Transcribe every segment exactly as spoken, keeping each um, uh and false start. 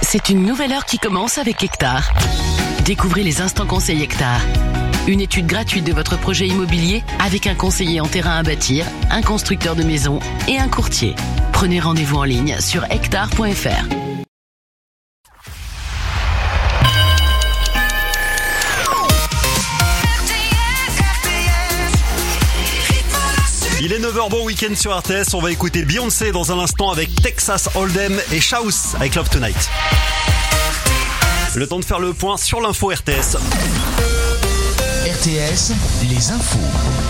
C'est une nouvelle heure qui commence avec Hectare. Découvrez les instants conseils Hectare. Une étude gratuite de votre projet immobilier avec un conseiller en terrain à bâtir, un constructeur de maisons et un courtier. Prenez rendez-vous en ligne sur hectare point f r. Il est neuf heures, bon week-end sur R T S. On va écouter Beyoncé dans un instant avec Texas Hold'em et Shouse avec Love Tonight. Le temps de faire le point sur l'info R T S. R T S, les infos.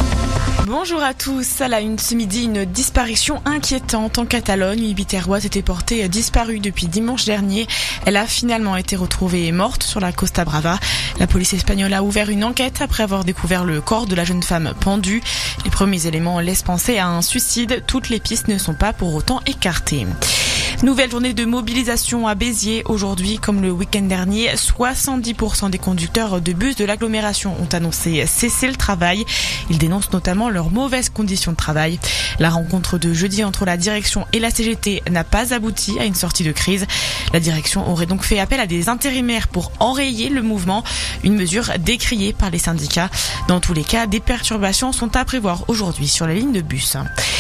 Bonjour à tous. À la une ce midi, une disparition inquiétante en Catalogne. Une biterroise était portée disparue depuis dimanche dernier. Elle a finalement été retrouvée morte sur la Costa Brava. La police espagnole a ouvert une enquête après avoir découvert le corps de la jeune femme pendue. Les premiers éléments laissent penser à un suicide. Toutes les pistes ne sont pas pour autant écartées. Nouvelle journée de mobilisation à Béziers. Aujourd'hui, comme le week-end dernier, soixante-dix pour cent des conducteurs de bus de l'agglomération ont annoncé cesser le travail. Ils dénoncent notamment leurs mauvaises conditions de travail. La rencontre de jeudi entre la direction et la C G T n'a pas abouti à une sortie de crise. La direction aurait donc fait appel à des intérimaires pour enrayer le mouvement, une mesure décriée par les syndicats. Dans tous les cas, des perturbations sont à prévoir aujourd'hui sur la ligne de bus.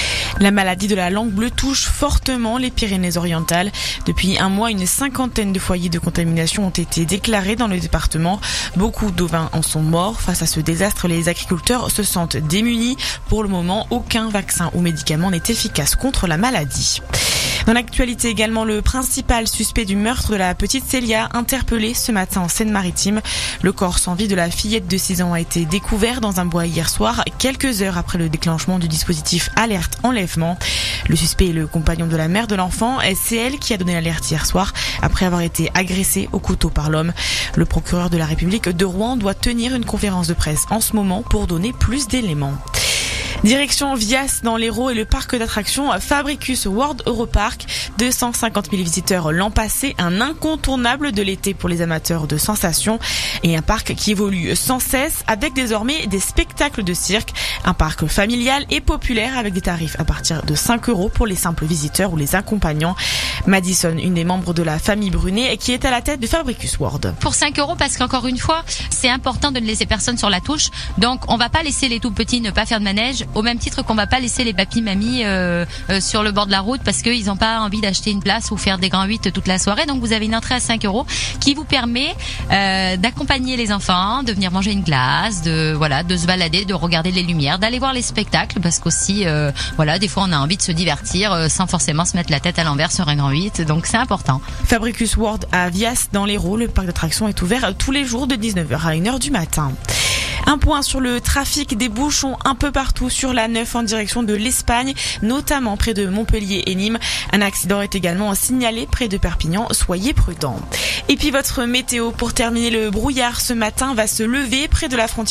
La maladie de la langue bleue touche fortement les Pyrénées-Orientales. Depuis un mois, une cinquantaine de foyers de contamination ont été déclarés dans le département. Beaucoup d'ovins en sont morts. Face à ce désastre, les agriculteurs se sentent démunis. Pour le moment, aucun vaccin ou médicament n'est efficace contre la maladie. Dans l'actualité également, le principal suspect du meurtre de la petite Célia, interpellé ce matin en Seine-Maritime. Le corps sans vie de la fillette de six ans a été découvert dans un bois hier soir, quelques heures après le déclenchement du dispositif alerte enlèvement. Le suspect est le compagnon de la mère de l'enfant et c'est elle qui a donné l'alerte hier soir après avoir été agressée au couteau par l'homme. Le procureur de la République de Rouen doit tenir une conférence de presse en ce moment pour donner plus d'éléments. Direction Vias dans l'Hérault et le parc d'attractions Fabricus World Europark. deux cent cinquante mille visiteurs l'an passé, un incontournable de l'été pour les amateurs de sensations et un parc qui évolue sans cesse avec désormais des spectacles de cirque. Un parc familial et populaire avec des tarifs à partir de cinq euros pour les simples visiteurs ou les accompagnants. Madison, une des membres de la famille Brunet qui est à la tête de Fabricus World. Pour cinq euros parce qu'encore une fois, c'est important de ne laisser personne sur la touche. Donc on va pas laisser les tout petits ne pas faire de manège. Au même titre qu'on va pas laisser les papis mamies euh, euh, sur le bord de la route parce qu'ils n'ont pas envie d'acheter une place ou faire des grands huit toute la soirée. Donc vous avez une entrée à cinq euros qui vous permet euh, d'accompagner les enfants, de venir manger une glace, de voilà, de se balader, de regarder les lumières, d'aller voir les spectacles parce qu'aussi euh, voilà, des fois on a envie de se divertir euh, sans forcément se mettre la tête à l'envers sur un grand huit. Donc c'est important. Fabricus World à Vias dans l'Hérault, le parc d'attractions est ouvert tous les jours de dix-neuf heures à une heure du matin. Un point sur le trafic, des bouchons un peu partout sur la neuf en direction de l'Espagne, notamment près de Montpellier et Nîmes. Un accident est également signalé près de Perpignan, soyez prudents. Et puis votre météo pour terminer, le brouillard ce matin va se lever près de la frontière